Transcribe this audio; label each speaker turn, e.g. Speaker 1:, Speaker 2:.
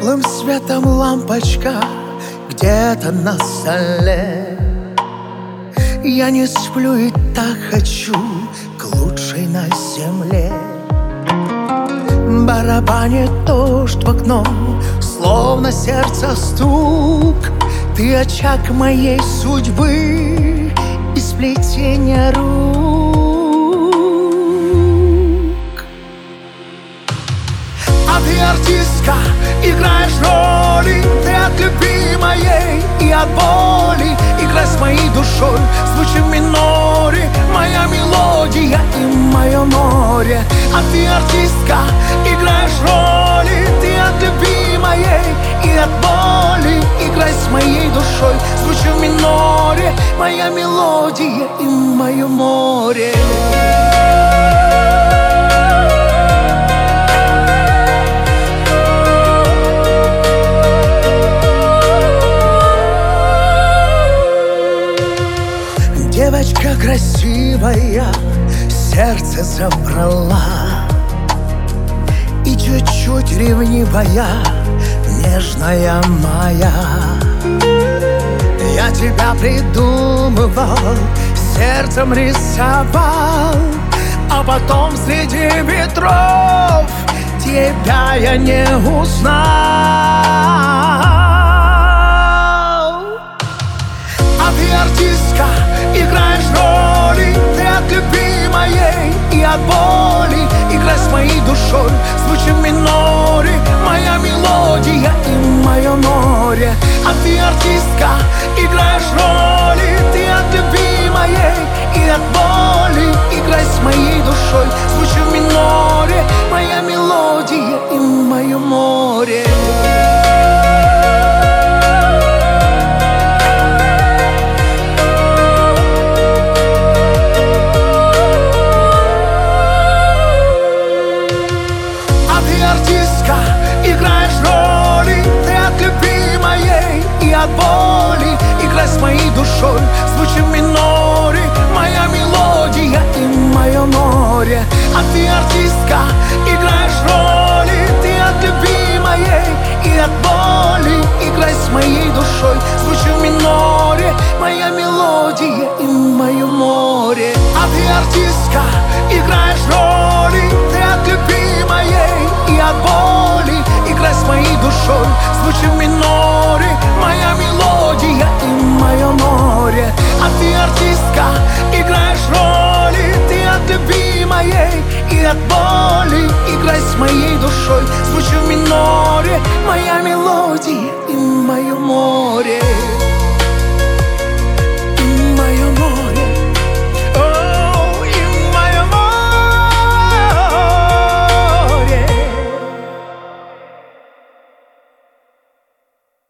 Speaker 1: Тусклым светом лампочка где-то на столе. Я не сплю и так хочу к лучшей на земле. Барабанит дождь в окно, словно сердце стук. Ты очаг моей судьбы и сплетения рук. А ты артистка, играешь роли. Ты от любимой и от боли. Играй с моей душой, звучи в миноре. Моя мелодия и мое море. А ты артистка, играешь роли. Ты от любимой и от боли. Играй с моей душой, звучи в миноре. Моя мелодия и мое море. Девочка красивая, сердце забрала. И чуть-чуть ревнивая, нежная моя. Я тебя придумывал, сердцем рисовал, а потом среди ветров тебя я не узнал. А ты артистка, играешь роли. Ты от любимой и от боли. Играй с моей душой, звучи в миноре. Моя мелодия и мое море. А ты артистка, играешь роли. Ты от любимой и от боли. Играй с моей душой, звучи в миноре. Моя мелодия и мое море. Играешь роли, ты от любимой и от боли. Играй с моей душой, звучи в миноре. Моя мелодия и мое море. А ты артистка, играешь роли. Ты от любимой и от боли. Играй с моей душой, звучи в миноре. Моя мелодия и мое море. А ты артистка, играешь роли. Ты от любимой и от боли. Играй с моей душой, звучи в миноре. Моя мелодия и мое море. А ты артистка, играешь роли. Ты от любимой и от боли. Играй с моей душой, звучи в миноре. Моя мелодия и мое море.